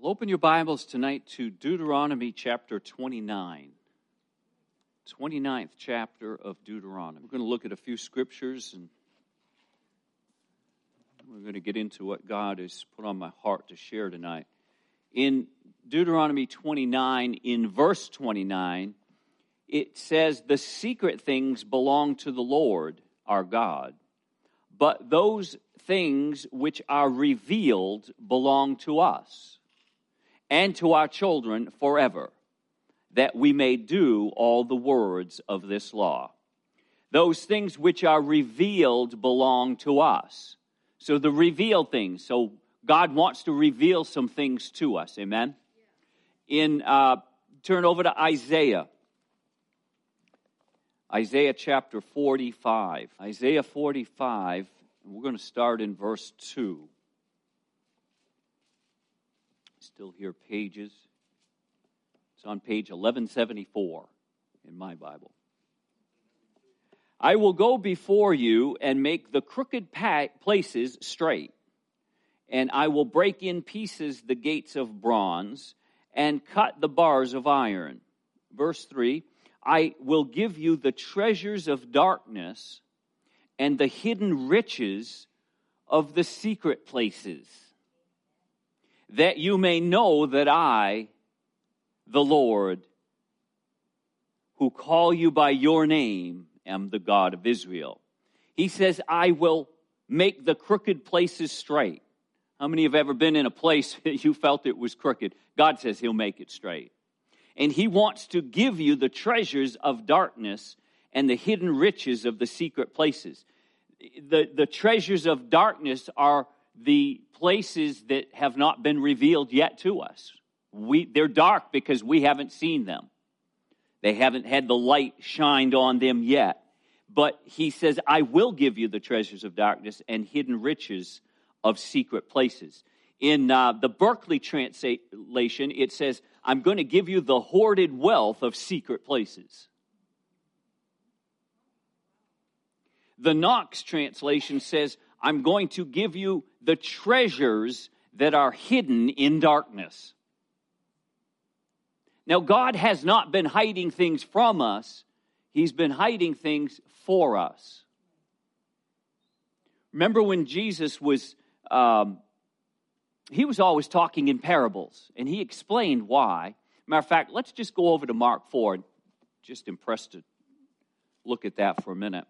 Well, open your Bibles tonight to Deuteronomy chapter 29. 29th chapter of Deuteronomy. We're going to look at a few scriptures and we're going to get into what God has put on my heart to share tonight. In Deuteronomy 29, in verse 29, it says, "The secret things belong to the Lord our God, but those things which are revealed belong to us and to our children forever, that we may do all the words of this law." Those things which are revealed belong to us. So the revealed things. So God wants to reveal some things to us. Amen? Turn over to Isaiah. Isaiah chapter 45. Isaiah 45, we're going to start in verse 2. Still here pages. It's on page 1174 in my Bible. "I will go before you and make the crooked places straight, and I will break in pieces the gates of bronze and cut the bars of iron." Verse 3, "I will give you the treasures of darkness and the hidden riches of the secret places, that you may know that I, the Lord, who call you by your name, am the God of Israel." He says, "I will make the crooked places straight." How many have ever been in a place that you felt it was crooked? God says He'll make it straight. And He wants to give you the treasures of darkness and the hidden riches of the secret places. The treasures of darkness are the places that have not been revealed yet to us. They're dark because we haven't seen them. They haven't had the light shined on them yet. But He says, "I will give you the treasures of darkness and hidden riches of secret places." In the Berkeley translation, it says, "I'm going to give you the hoarded wealth of secret places." The Knox translation says, "I'm going to give you the treasures that are hidden in darkness." Now, God has not been hiding things from us. He's been hiding things for us. Remember when Jesus was, He was always talking in parables, and He explained why. Matter of fact, let's just go over to Mark 4. Just impressed to look at that for a minute.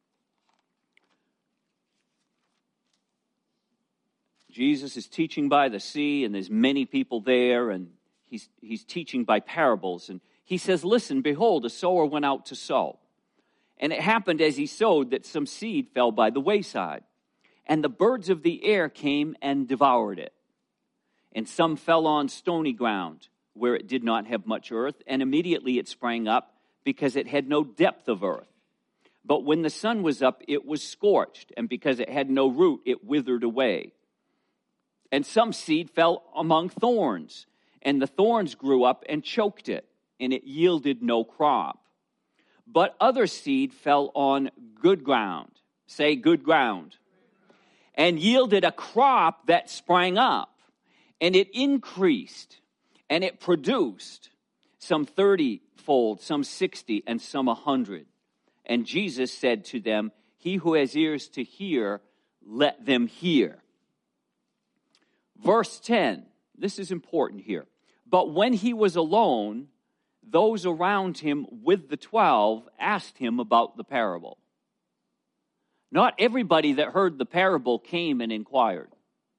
Jesus is teaching by the sea, and there's many people there, and he's teaching by parables. And He says, "Listen, behold, a sower went out to sow. And it happened as he sowed that some seed fell by the wayside, and the birds of the air came and devoured it. And some fell on stony ground, where it did not have much earth, and immediately it sprang up, because it had no depth of earth. But when the sun was up, it was scorched, and because it had no root, it withered away. And some seed fell among thorns, and the thorns grew up and choked it, and it yielded no crop. But other seed fell on good ground." Say, good ground. "And yielded a crop that sprang up, and it increased, and it produced some 30-fold, some 60, and some 100. And Jesus said to them, He who has ears to hear, let them hear." Verse 10, this is important here. "But when He was alone, those around Him with the 12 asked Him about the parable." Not everybody that heard the parable came and inquired.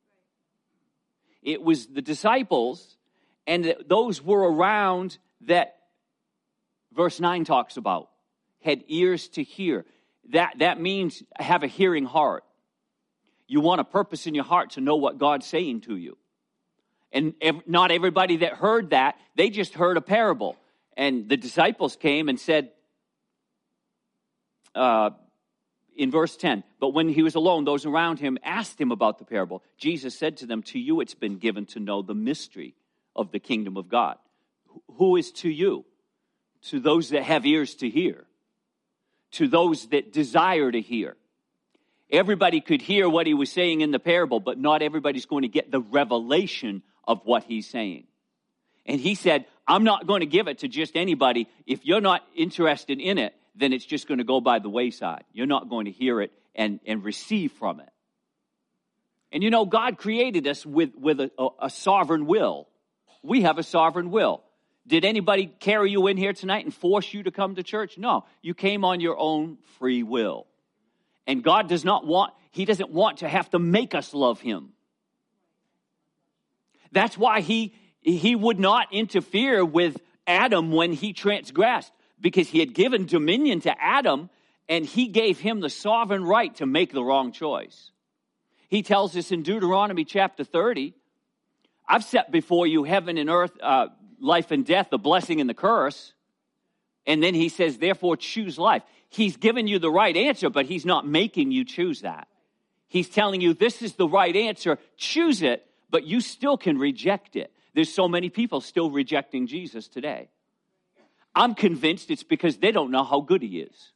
It was the disciples and those were around that verse 9 talks about, had ears to hear. That means have a hearing heart. You want a purpose in your heart to know what God's saying to you. And not everybody that heard that, they just heard a parable. And the disciples came and said, in verse 10, "But when He was alone, those around Him asked Him about the parable. Jesus said to them, To you it's been given to know the mystery of the kingdom of God." Who is to you? To those that have ears to hear. To those that desire to hear. Everybody could hear what He was saying in the parable, but not everybody's going to get the revelation of what he's saying. And he said, I'm not going to give it to just anybody. If you're not interested in it, then it's just going to go by the wayside. You're not going to hear it and receive from it. And you know, God created us with a sovereign will. We have a sovereign will. Did anybody carry you in here tonight and force you to come to church? No, you came on your own free will. And God doesn't want to have to make us love him. That's why he would not interfere with Adam when he transgressed, because he had given dominion to Adam and he gave him the sovereign right to make the wrong choice. He tells us in Deuteronomy chapter 30, I've set before you heaven and earth, life and death, the blessing and the curse. And then he says, therefore choose life. He's given you the right answer, but he's not making you choose that. He's telling you this is the right answer, choose it, but you still can reject it. There's so many people still rejecting Jesus today. I'm convinced it's because they don't know how good he is.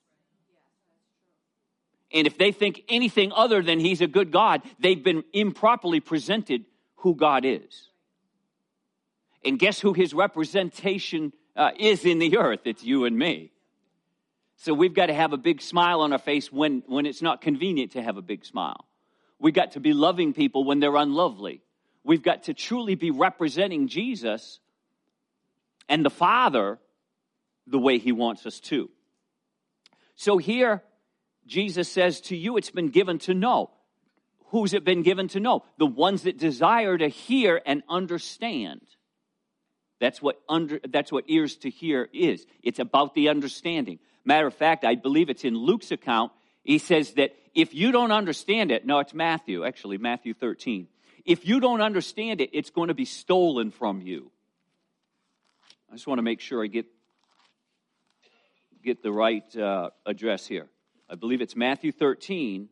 And if they think anything other than he's a good God, they've been improperly presented who God is. And guess who his representation is in the earth? It's you and me. So we've got to have a big smile on our face when it's not convenient to have a big smile. We've got to be loving people when they're unlovely. We've got to truly be representing Jesus and the Father the way he wants us to. So here, Jesus says to you, it's been given to know. Who's it been given to know? The ones that desire to hear and understand. That's what ears to hear is. It's about the understanding. Matter of fact, I believe it's in Luke's account. He says that if you don't understand it, no, it's Matthew 13. If you don't understand it, it's going to be stolen from you. I just want to make sure I get the right address here. I believe it's Matthew 13.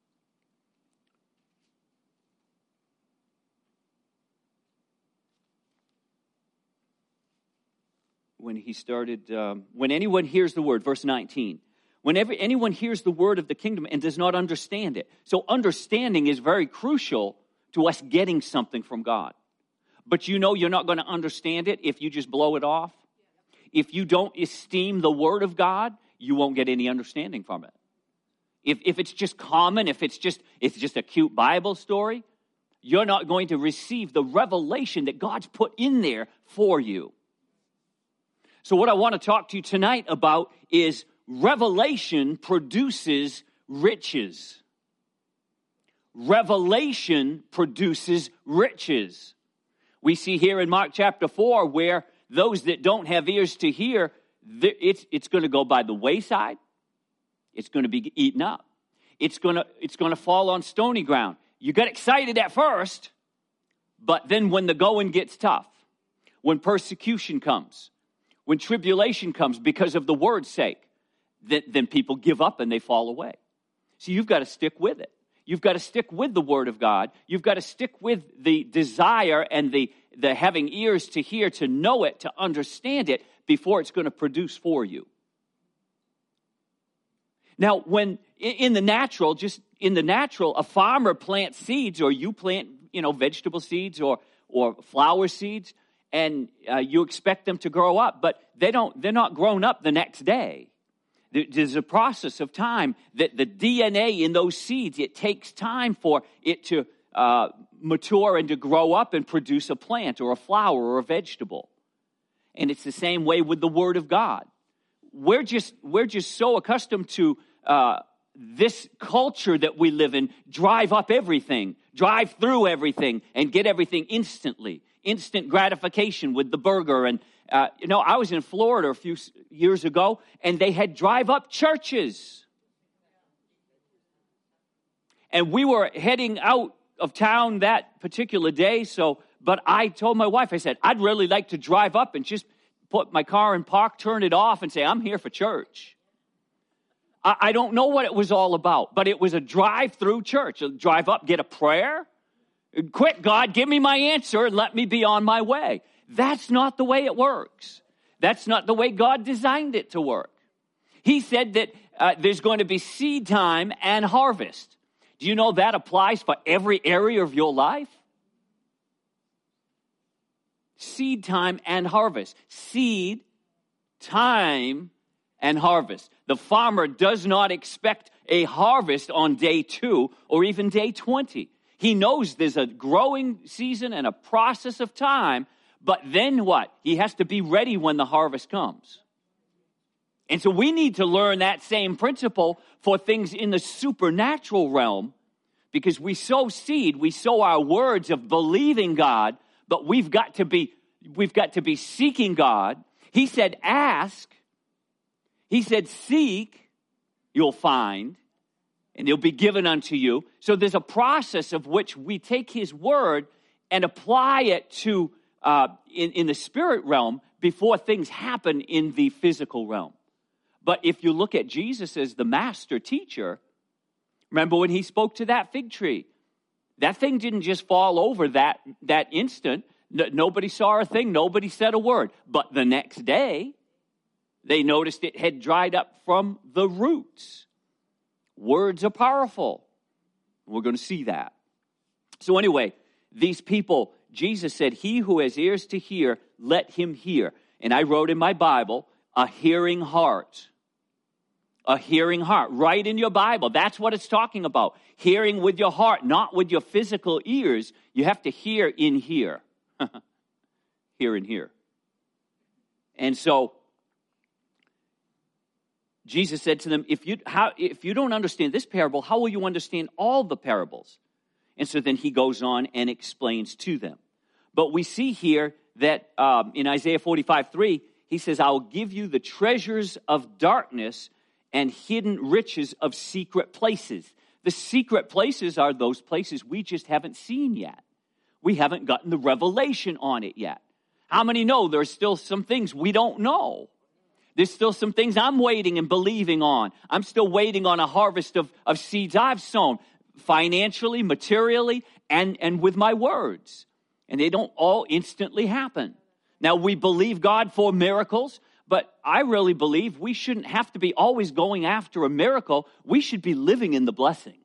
When he started, when anyone hears the word, verse 19. Whenever anyone hears the word of the kingdom and does not understand it. So understanding is very crucial to us getting something from God. But you know you're not going to understand it if you just blow it off. If you don't esteem the word of God, you won't get any understanding from it. If it's just common, if it's just a cute Bible story, you're not going to receive the revelation that God's put in there for you. So what I want to talk to you tonight about is revelation produces riches. Revelation produces riches. We see here in Mark chapter 4 where those that don't have ears to hear, it's going to go by the wayside. It's going to be eaten up. It's going to fall on stony ground. You got excited at first, but then when the going gets tough, when persecution comes, when tribulation comes because of the word's sake, then people give up and they fall away. So you've got to stick with it. You've got to stick with the word of God. You've got to stick with the desire and the having ears to hear, to know it, to understand it before it's going to produce for you. Now, when in the natural, a farmer plants seeds, or you plant, vegetable seeds or flower seeds, and you expect them to grow up, but they're not grown up the next day. There's a process of time that the DNA in those seeds, it takes time for it to mature and to grow up and produce a plant or a flower or a vegetable. And it's the same way with the Word of God. We're just so accustomed to this culture that we live in, drive up everything, drive through everything, and get everything instantly. Instant gratification with the burger. And, I was in Florida a few years ago, and they had drive-up churches. And we were heading out of town that particular day, but I told my wife, I said, I'd really like to drive up and just put my car in park, turn it off, and say, I'm here for church. I don't know what it was all about, but it was a drive-through church. A drive up, get a prayer. Quick, God, give me my answer and let me be on my way. That's not the way it works. That's not the way God designed it to work. He said that there's going to be seed time and harvest. Do you know that applies for every area of your life? seed time and harvest. Seed time and harvest. The farmer does not expect a harvest on day 2 or even day 20. He knows there's a growing season and a process of time, but then what? He has to be ready when the harvest comes. And so we need to learn that same principle for things in the supernatural realm, because we sow seed, we sow our words of believing God, but we've got to be seeking God. He said, ask. He said, seek, you'll find, and it'll be given unto you. So there's a process of which we take his word and apply it to in the spirit realm before things happen in the physical realm. But if you look at Jesus as the master teacher, remember when he spoke to that fig tree? That thing didn't just fall over that instant. Nobody saw a thing. Nobody said a word. But the next day, they noticed it had dried up from the roots. Words are powerful. We're going to see that. So anyway, these people, Jesus said, he who has ears to hear, let him hear. And I wrote in my Bible, a hearing heart. A hearing heart. Right in your Bible. That's what it's talking about. Hearing with your heart, not with your physical ears. You have to hear in here. Hear in here. And so, Jesus said to them, if you don't understand this parable, how will you understand all the parables? And so then he goes on and explains to them. But we see here that in Isaiah 45:3, he says, I will give you the treasures of darkness and hidden riches of secret places. The secret places are those places we just haven't seen yet. We haven't gotten the revelation on it yet. How many know there's still some things we don't know? There's still some things I'm waiting and believing on. I'm still waiting on a harvest of seeds I've sown, financially, materially, and with my words. And they don't all instantly happen. Now, we believe God for miracles, but I really believe we shouldn't have to be always going after a miracle. We should be living in the blessing.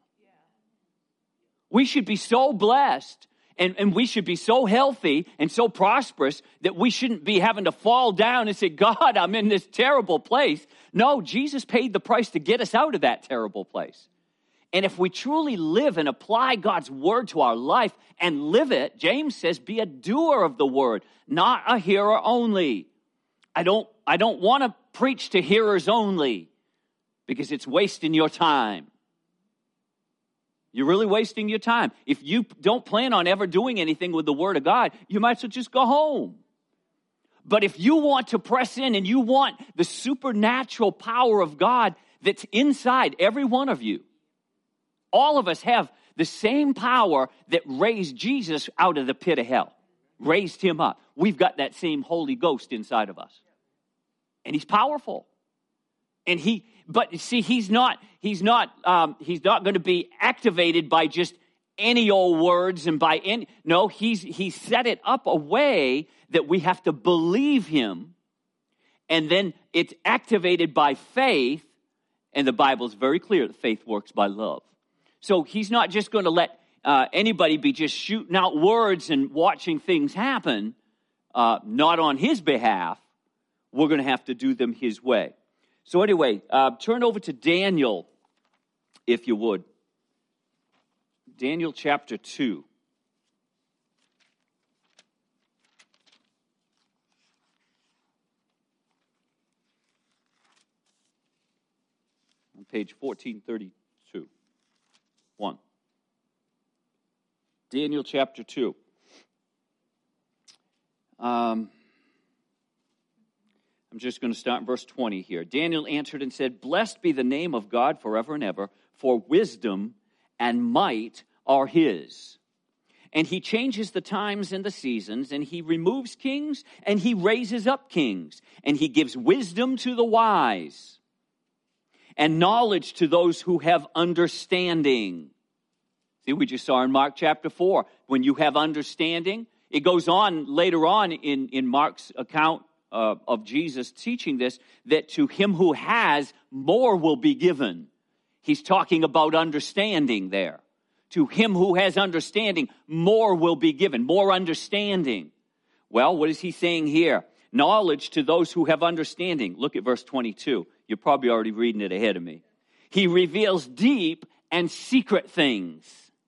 We should be so blessed. And we should be so healthy and so prosperous that we shouldn't be having to fall down and say, God, I'm in this terrible place. No, Jesus paid the price to get us out of that terrible place. And if we truly live and apply God's word to our life and live it, James says, be a doer of the word, not a hearer only. I don't want to preach to hearers only, because it's wasting your time. You're really wasting your time. If you don't plan on ever doing anything with the Word of God, you might as well just go home. But if you want to press in and you want the supernatural power of God that's inside every one of you, all of us have the same power that raised Jesus out of the pit of hell, raised him up. We've got that same Holy Ghost inside of us. And he's powerful. And but see, he's not going to be activated by just any old words and by any. No, he's set it up a way that we have to believe him, and then it's activated by faith. And the Bible is very clear that faith works by love. So he's not just going to let anybody be just shooting out words and watching things happen. Not on his behalf. We're going to have to do them his way. So anyway, turn over to Daniel, if you would. Daniel chapter 2. On page 1432. 1. Daniel chapter 2. I'm just going to start in verse 20 here. Daniel answered and said, blessed be the name of God forever and ever, for wisdom and might are his. And he changes the times and the seasons, and he removes kings, and he raises up kings, and he gives wisdom to the wise, and knowledge to those who have understanding. See, we just saw in Mark chapter 4, when you have understanding, it goes on later on in Mark's account of Jesus teaching this, that to him who has, more will be given. He's talking about understanding there. To him who has understanding, more will be given. More understanding. Well, what is he saying here? Knowledge to those who have understanding. Look at verse 22. You're probably already reading it ahead of me. He reveals deep and secret things.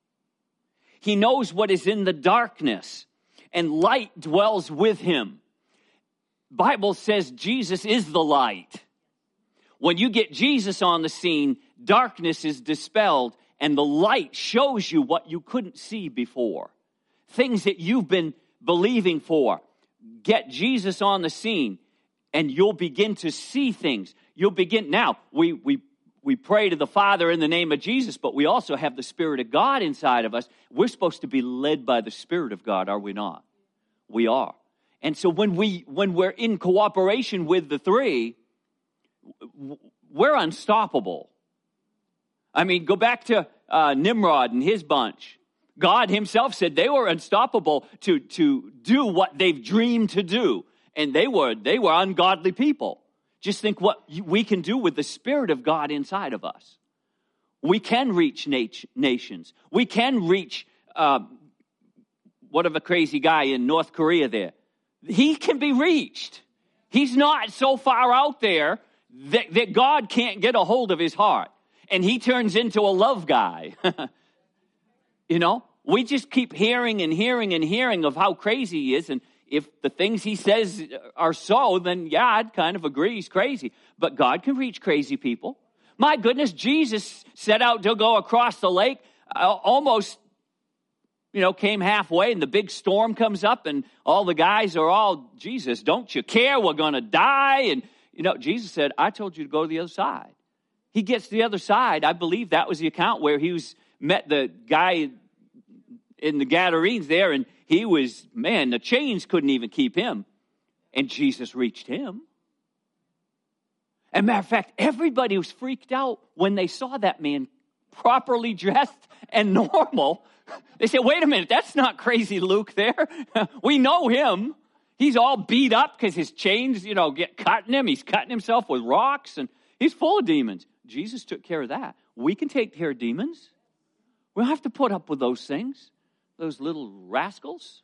He knows what is in the darkness, and light dwells with him. Bible says Jesus is the light. When you get Jesus on the scene, darkness is dispelled, and the light shows you what you couldn't see before. Things that you've been believing for. Get Jesus on the scene, and you'll begin to see things. You'll begin. Now, we pray to the Father in the name of Jesus, but we also have the Spirit of God inside of us. We're supposed to be led by the Spirit of God, are we not? We are. And so when we're in cooperation with the three, we're unstoppable. I mean, go back to Nimrod and his bunch. God himself said they were unstoppable to do what they've dreamed to do. And they were ungodly people. Just think what we can do with the Spirit of God inside of us. We can reach nations. We can reach, what of a crazy guy in North Korea there. He can be reached. He's not so far out there that God can't get a hold of his heart. And he turns into a love guy. You know, we just keep hearing and hearing and hearing of how crazy he is. And if the things he says are so, then yeah, I'd kind of agree he's crazy. But God can reach crazy people. My goodness, Jesus set out to go across the lake, almost, came halfway, and the big storm comes up, and all the guys are all, Jesus, don't you care? We're going to die. And, Jesus said, I told you to go to the other side. He gets to the other side. I believe that was the account where he met the guy in the Gadarenes there, and he was, the chains couldn't even keep him. And Jesus reached him. As a matter of fact, everybody was freaked out when they saw that man properly dressed and normal. They said, wait a minute, that's not crazy Luke there. We know him. He's all beat up because his chains, get cutting him. He's cutting himself with rocks, and he's full of demons. Jesus took care of that. We can take care of demons. We don't have to put up with those things, those little rascals.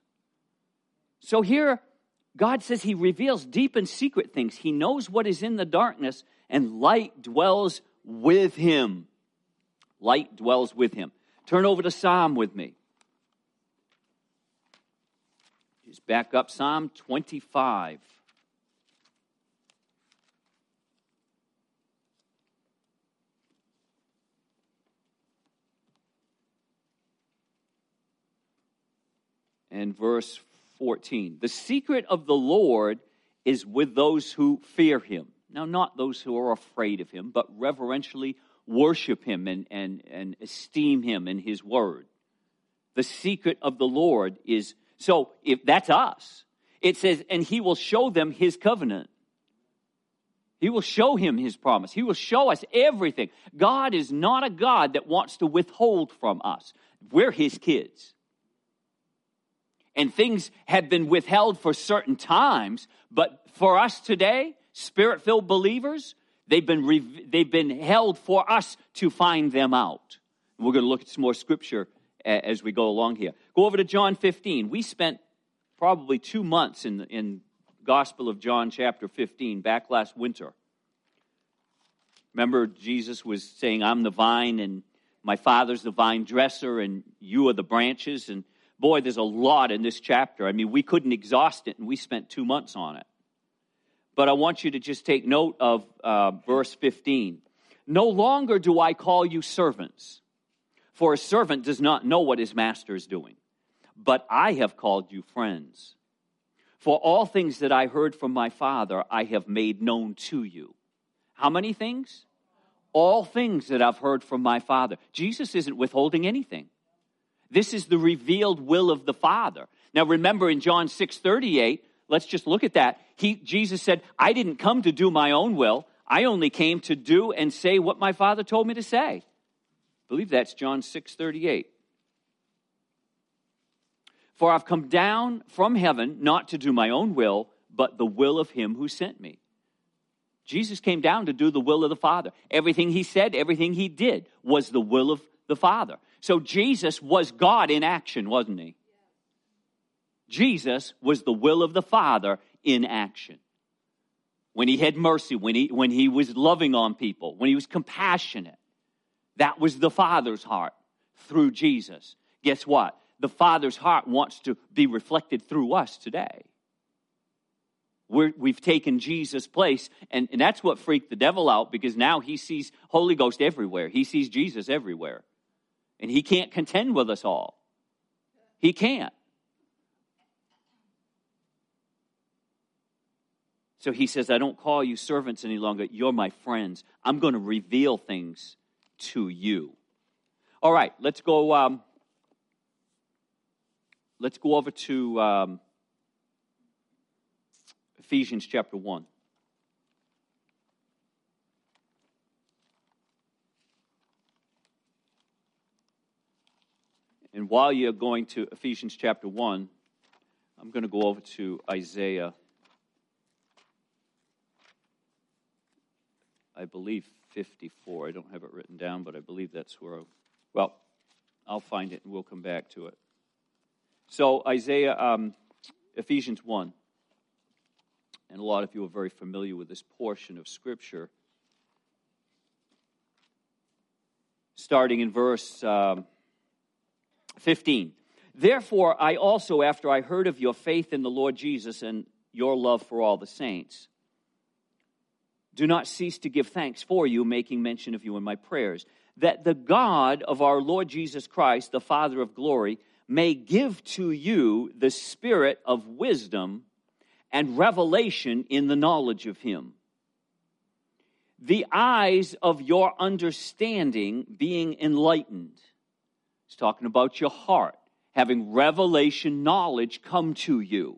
So here, God says he reveals deep and secret things. He knows what is in the darkness, and light dwells with him. Light dwells with him. Turn over to Psalm with me. Just back up, Psalm 25. And verse 14. The secret of the Lord is with those who fear him. Now, not those who are afraid of him, but reverentially worship him and esteem him and his word. The secret of the Lord is, so if that's us, it says, and he will show them his covenant. He will show him his promise. He will show us everything. God is not a God that wants to withhold from us. We're his kids. And things have been withheld for certain times, but for us today, Spirit-filled believers, they've been held for us to find them out. And we're going to look at some more scripture as we go along here. Go over to John 15. We spent probably 2 months in Gospel of John chapter 15 back last winter. Remember, Jesus was saying, I'm the vine, and my Father's the vine dresser, and you are the branches. And boy, there's a lot in this chapter. I mean, we couldn't exhaust it, and we spent 2 months on it. But I want you to just take note of verse 15. No longer do I call you servants, for a servant does not know what his master is doing. But I have called you friends. For all things that I heard from my Father, I have made known to you. How many things? All things that I've heard from my Father. Jesus isn't withholding anything. This is the revealed will of the Father. Now remember in John 6:38, let's just look at that. Jesus said, I didn't come to do my own will. I only came to do and say what my Father told me to say. I believe that's John 6:38. For I've come down from heaven not to do my own will, but the will of him who sent me. Jesus came down to do the will of the Father. Everything he said, everything he did was the will of the Father. So Jesus was God in action, wasn't he? Jesus was the will of the Father in action. When he had mercy, when he was loving on people, when he was compassionate, that was the Father's heart through Jesus. Guess what? The Father's heart wants to be reflected through us today. We've taken Jesus' place, and that's what freaked the devil out, because now he sees Holy Ghost everywhere. He sees Jesus everywhere. And he can't contend with us all. He can't. So he says, I don't call you servants any longer. You're my friends. I'm going to reveal things to you. All right, let's go over to Ephesians chapter 1. And while you're going to Ephesians chapter 1, I'm going to go over to Isaiah, I believe 54. I don't have it written down, but I believe that's where, I'll find it and we'll come back to it. So Ephesians 1. And a lot of you are very familiar with this portion of Scripture. Starting in verse 15. Therefore, I also, after I heard of your faith in the Lord Jesus and your love for all the saints, do not cease to give thanks for you, making mention of you in my prayers, that the God of our Lord Jesus Christ, the Father of glory, may give to you the spirit of wisdom and revelation in the knowledge of him. The eyes of your understanding being enlightened. It's talking about your heart, having revelation knowledge come to you,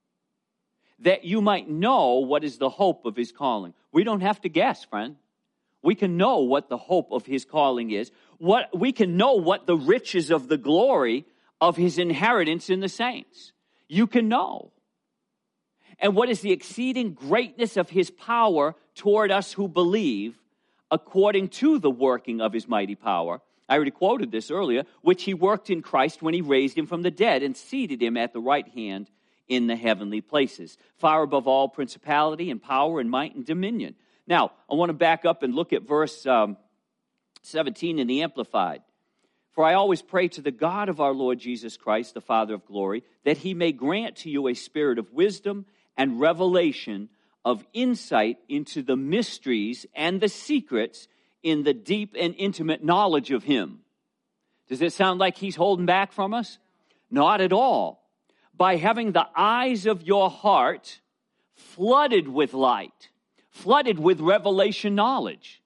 that you might know what is the hope of his calling. We don't have to guess, friend. We can know what the hope of his calling is. We can know what the riches of the glory of his inheritance in the saints. You can know. And what is the exceeding greatness of his power toward us who believe, according to the working of his mighty power. I already quoted this earlier, which he worked in Christ when he raised him from the dead and seated him at the right hand in the heavenly places, far above all principality and power and might and dominion. Now, I want to back up and look at verse 17 in the Amplified. For I always pray to the God of our Lord Jesus Christ, the Father of glory, that he may grant to you a spirit of wisdom and revelation of insight into the mysteries and the secrets in the deep and intimate knowledge of him. Does it sound like he's holding back from us? Not at all. By having the eyes of your heart flooded with light, flooded with revelation knowledge.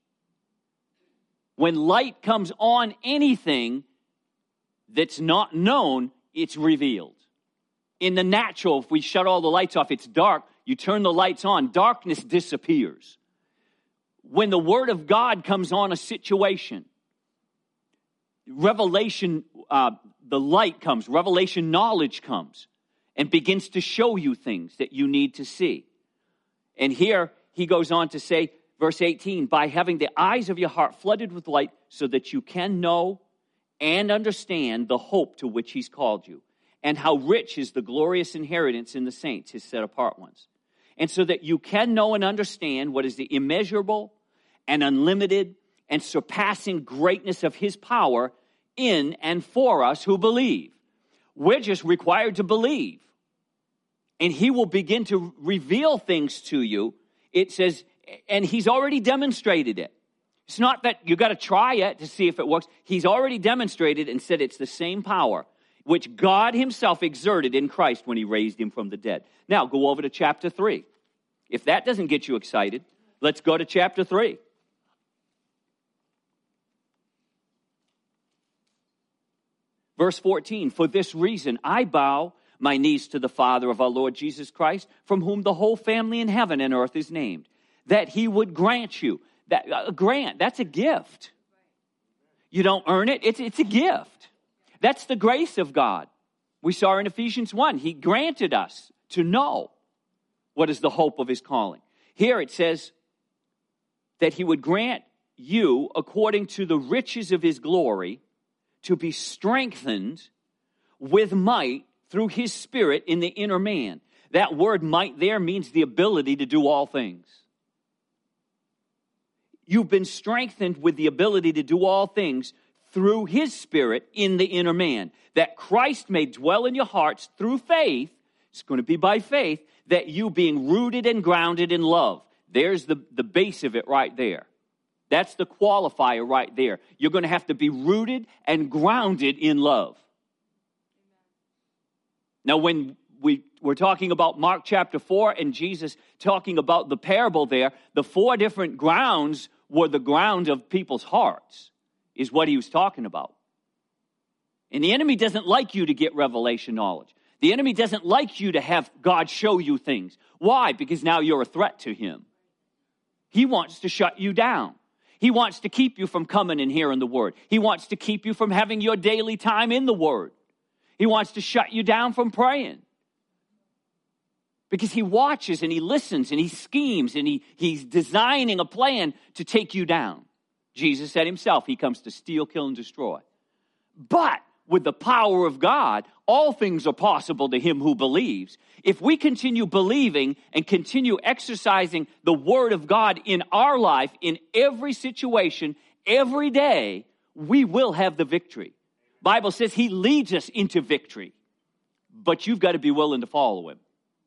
When light comes on anything that's not known, it's revealed. In the natural, if we shut all the lights off, it's dark. You turn the lights on, darkness disappears. When the Word of God comes on a situation, revelation, the light comes, revelation knowledge comes, and begins to show you things that you need to see. And here he goes on to say, verse 18, by having the eyes of your heart flooded with light so that you can know and understand the hope to which he's called you, and how rich is the glorious inheritance in the saints, his set apart ones. And so that you can know and understand what is the immeasurable and unlimited and surpassing greatness of his power in and for us who believe. We're just required to believe. And he will begin to reveal things to you. It says, and he's already demonstrated it. It's not that you got to try it to see if it works. He's already demonstrated and said it's the same power which God himself exerted in Christ when he raised him from the dead. Now, go over to chapter 3. If that doesn't get you excited, let's go to chapter 3. Verse 14, for this reason I bow my knees to the Father of our Lord Jesus Christ, from whom the whole family in heaven and earth is named, that he would grant you. That's a gift. You don't earn it, it's a gift. That's the grace of God. We saw in Ephesians 1, he granted us to know what is the hope of his calling. Here it says that he would grant you, according to the riches of his glory, to be strengthened with might through his Spirit in the inner man. That word might there means the ability to do all things. You've been strengthened with the ability to do all things through his Spirit in the inner man. That Christ may dwell in your hearts through faith. It's going to be by faith, that you being rooted and grounded in love. There's the base of it right there. That's the qualifier right there. You're going to have to be rooted and grounded in love. Now, when we're talking about Mark chapter 4 and Jesus talking about the parable there, the 4 different grounds were the ground of people's hearts, is what he was talking about. And the enemy doesn't like you to get revelation knowledge. The enemy doesn't like you to have God show you things. Why? Because now you're a threat to him. He wants to shut you down. He wants to keep you from coming and hearing the word. He wants to keep you from having your daily time in the word. He wants to shut you down from praying. Because he watches and he listens and he schemes and he's designing a plan to take you down. Jesus said himself, he comes to steal, kill, and destroy. But with the power of God, all things are possible to him who believes. If we continue believing and continue exercising the word of God in our life, in every situation, every day, we will have the victory. Bible says he leads us into victory. But you've got to be willing to follow him.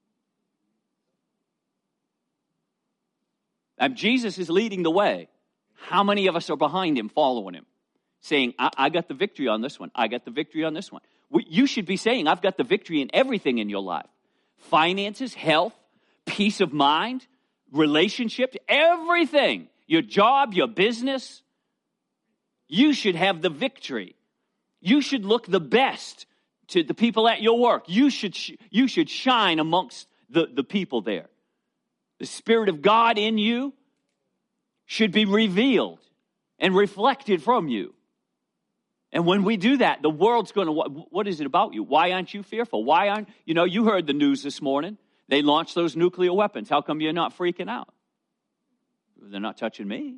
And Jesus is leading the way. How many of us are behind him, following him? Saying, I got the victory on this one. I got the victory on this one. You should be saying, I've got the victory in everything in your life. Finances, health, peace of mind, relationships, everything. Your job, your business. You should have the victory. You should look the best to the people at your work. You should shine amongst the people there. The Spirit of God in you should be revealed and reflected from you. And when we do that, the world's going to, what is it about you? Why aren't you fearful? Why aren't, you heard the news this morning. They launched those nuclear weapons. How come you're not freaking out? They're not touching me.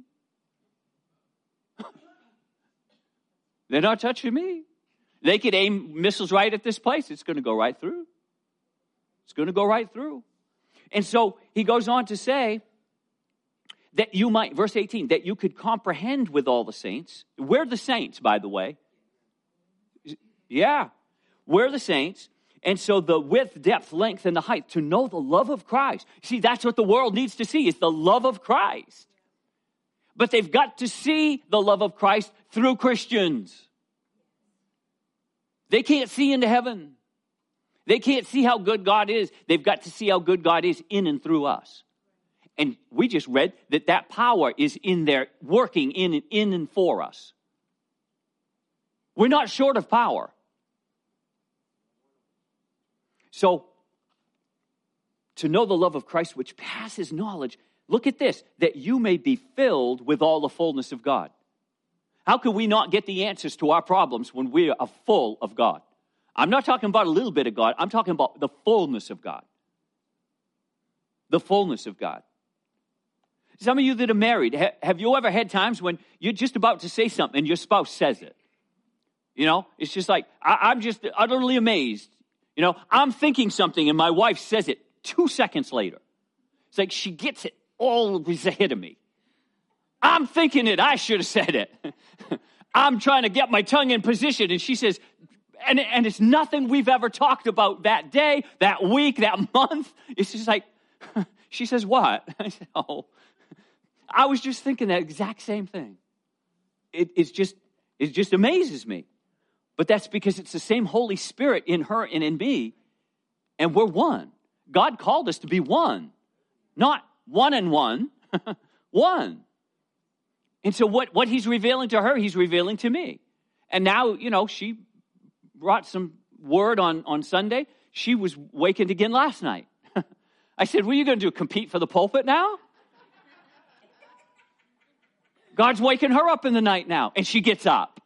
They're not touching me. They could aim missiles right at this place. It's going to go right through. It's going to go right through. And so he goes on to say that you might, verse 18, that you could comprehend with all the saints. We're the saints, by the way. Yeah, we're the saints. And so the width, depth, length, and the height, to know the love of Christ. See, that's what the world needs to see, is the love of Christ. But they've got to see the love of Christ through Christians. They can't see into heaven. They can't see how good God is. They've got to see how good God is in and through us. And we just read that power is in there, working in and for us. We're not short of power. So, to know the love of Christ which passes knowledge, look at this, that you may be filled with all the fullness of God. How can we not get the answers to our problems when we are full of God? I'm not talking about a little bit of God. I'm talking about the fullness of God. The fullness of God. Some of you that are married, have you ever had times when you're just about to say something and your spouse says it? It's just like, I'm just utterly amazed. I'm thinking something and my wife says it 2 seconds later. It's like she gets it all ahead of me. I'm thinking it. I should have said it. I'm trying to get my tongue in position. And she says, and it's nothing we've ever talked about that day, that week, that month. It's just like, she says, what? I said, oh, I was just thinking that exact same thing. It just amazes me. But that's because it's the same Holy Spirit in her and in me. And we're one. God called us to be one. Not one and one. One. And so what he's revealing to her, he's revealing to me. And now, she brought some word on Sunday. She was wakened again last night. I said, what are you going to do, compete for the pulpit now? God's waking her up in the night now. And she gets up.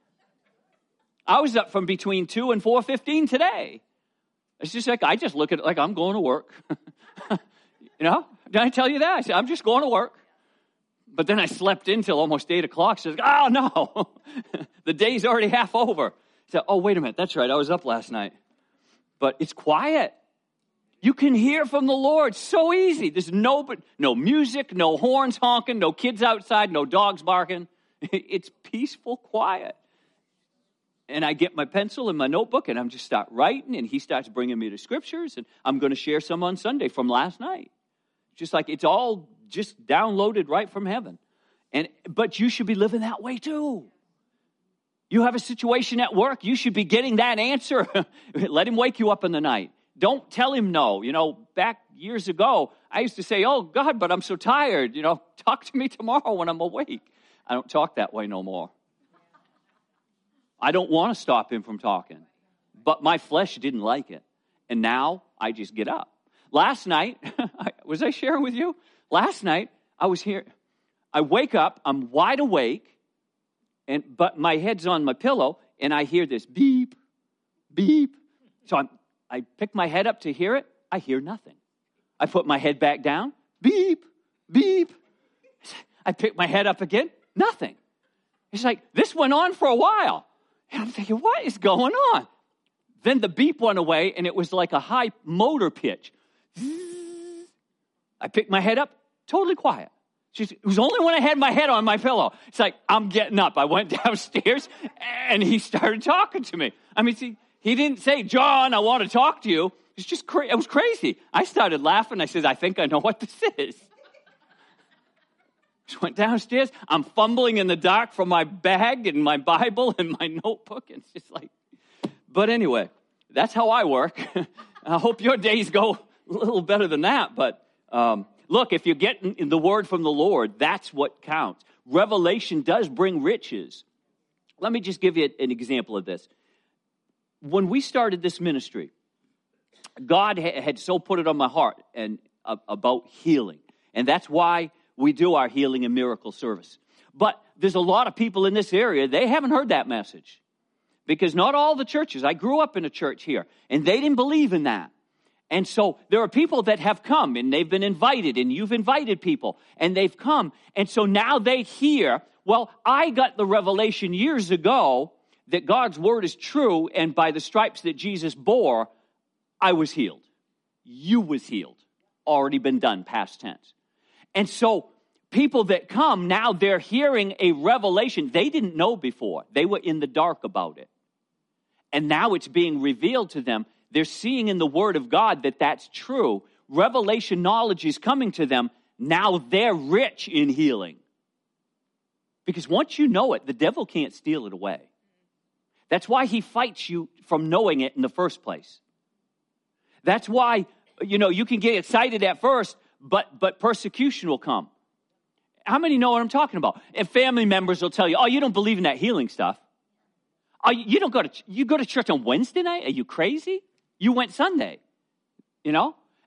I was up from between 2 and 4:15 today. It's just like, I just look at it like I'm going to work. Did I tell you that? I said, I'm just going to work. But then I slept in till almost 8 o'clock. So, oh, no. The day's already half over. I said, oh, wait a minute. That's right. I was up last night. but it's quiet. You can hear from the Lord so easy. There's no music, no horns honking, no kids outside, no dogs barking. It's peaceful, quiet. And I get my pencil and my notebook, and I'm just start writing, and he starts bringing me the scriptures, and I'm going to share some on Sunday from last night. Just like it's all just downloaded right from heaven. But you should be living that way too. You have a situation at work, you should be getting that answer. Let him wake you up in the night. Don't tell him no. Back years ago, I used to say, oh, God, but I'm so tired. Talk to me tomorrow when I'm awake. I don't talk that way no more. I don't want to stop him from talking. But my flesh didn't like it. And now I just get up. Last night, was I sharing with you? Last night, I was here. I wake up, I'm wide awake, but my head's on my pillow, and I hear this beep, beep. So I pick my head up to hear it. I hear nothing. I put my head back down. Beep, beep. I pick my head up again. Nothing. It's like, this went on for a while. And I'm thinking, what is going on? Then the beep went away, and it was like a high motor pitch. I picked my head up. Totally quiet. It was only when I had my head on my pillow. It's like, I'm getting up. I went downstairs, and he started talking to me. I mean, see, he didn't say, John, I want to talk to you. It's just it was crazy. I started laughing. I said, I think I know what this is. Just went downstairs. I'm fumbling in the dark for my bag and my Bible and my notebook. And it's just like, but anyway, that's how I work. I hope your days go a little better than that. But look, if you're getting the word from the Lord, that's what counts. Revelation does bring riches. Let me just give you an example of this. When we started this ministry, God had so put it on my heart and about healing. And that's why we do our healing and miracle service. But there's a lot of people in this area, they haven't heard that message. Because not all the churches, I grew up in a church here, and they didn't believe in that. And so there are people that have come, and they've been invited, and you've invited people, and they've come. And so now they hear, well, I got the revelation years ago that God's word is true, and by the stripes that Jesus bore, I was healed. You was healed. Already been done, past tense. And so people that come, now they're hearing a revelation they didn't know before. They were in the dark about it. And now it's being revealed to them. They're seeing in the word of God that that's true. Revelation knowledge is coming to them. Now they're rich in healing. Because once you know it, the devil can't steal it away. That's why he fights you from knowing it in the first place. That's why, you can get excited at first, but persecution will come. How many know what I'm talking about? And family members will tell you, oh, you don't believe in that healing stuff. Oh, you go to church on Wednesday night? Are you crazy? You went Sunday, and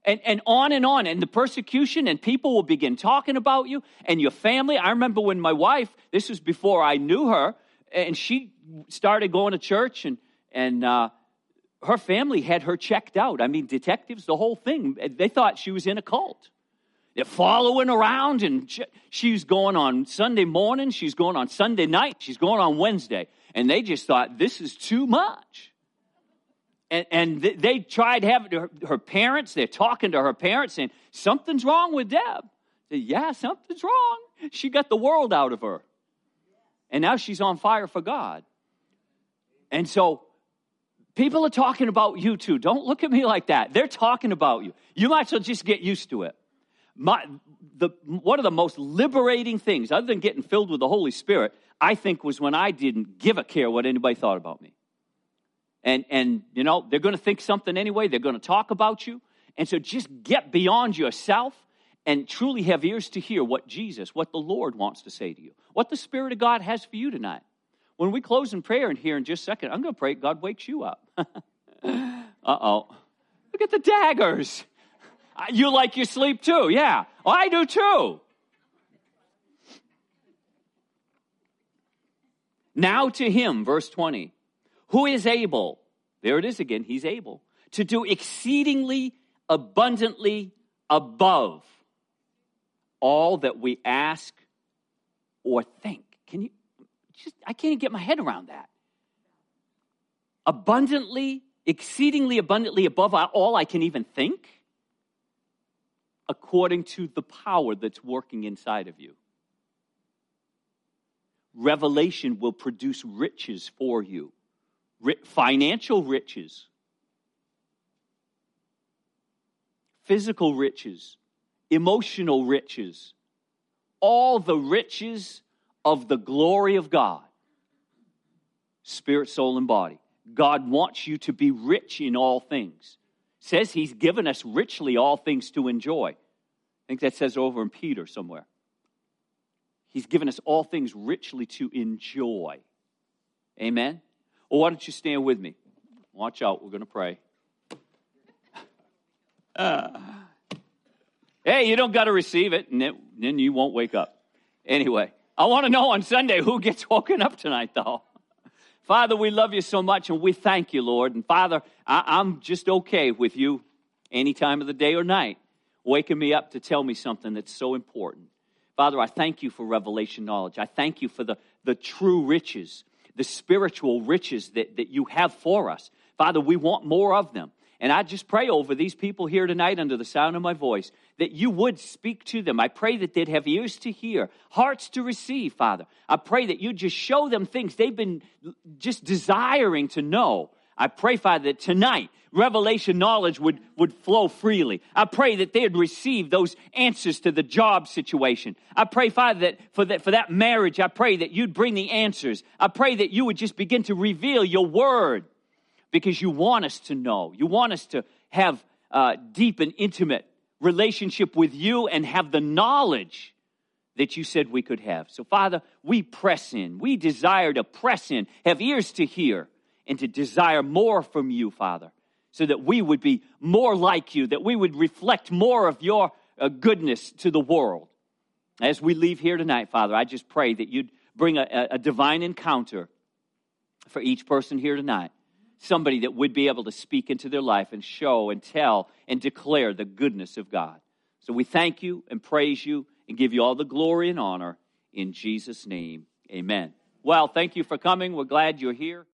on and on. And the persecution, and people will begin talking about you and your family. I remember when my wife, this was before I knew her, and she started going to church, and her family had her checked out. I mean, detectives, the whole thing. They thought she was in a cult. They're following around, and she's going on Sunday morning, she's going on Sunday night, she's going on Wednesday. And they just thought, this is too much. And they tried having her parents, they're talking to her parents, saying, something's wrong with Deb. They said, yeah, something's wrong. She got the world out of her. And now she's on fire for God. And so people are talking about you too. Don't look at me like that. They're talking about you. You might as well just get used to it. One of the most liberating things, other than getting filled with the Holy Spirit, I think was when I didn't give a care what anybody thought about me. And they're going to think something anyway. They're going to talk about you. And so just get beyond yourself and truly have ears to hear what the Lord wants to say to you, what the Spirit of God has for you tonight. When we close in prayer in here in just a second, I'm going to pray God wakes you up. Uh-oh. Look at the daggers. You like your sleep too, yeah. Well, I do too. Now to him, verse 20, who is able, there it is again, he's able, to do exceedingly abundantly above all that we ask or think. I can't get my head around that. Abundantly, exceedingly abundantly above all I can even think, according to the power that's working inside of you. Revelation will produce riches for you, financial riches, physical riches, emotional riches, all the riches of the glory of God, spirit, soul, and body. God wants you to be rich in all things. Says he's given us richly all things to enjoy. I think that says over in Peter somewhere. He's given us all things richly to enjoy. Amen? Well, why don't you stand with me? Watch out, we're going to pray. Hey, you don't got to receive it, and then you won't wake up. Anyway, I want to know on Sunday who gets woken up tonight, though. Father, we love you so much, and we thank you, Lord. And Father, I'm just okay with you any time of the day or night waking me up to tell me something that's so important. Father, I thank you for revelation knowledge. I thank you for the true riches, the spiritual riches that you have for us. Father, we want more of them. And I just pray over these people here tonight under the sound of my voice that you would speak to them. I pray that they'd have ears to hear, hearts to receive, Father. I pray that you'd just show them things they've been just desiring to know. I pray, Father, that tonight revelation knowledge would flow freely. I pray that they'd receive those answers to the job situation. I pray, Father, that for that marriage, I pray that you'd bring the answers. I pray that you would just begin to reveal your word, because you want us to know. You want us to have deep and intimate relationship with you and have the knowledge that you said we could have. So, Father, we press in. We desire to press in, have ears to hear, and to desire more from you, Father, so that we would be more like you, that we would reflect more of your goodness to the world. As we leave here tonight, Father, I just pray that you'd bring a divine encounter for each person here tonight. Somebody that would be able to speak into their life and show and tell and declare the goodness of God. So we thank you and praise you and give you all the glory and honor in Jesus' name. Amen. Well, thank you for coming. We're glad you're here.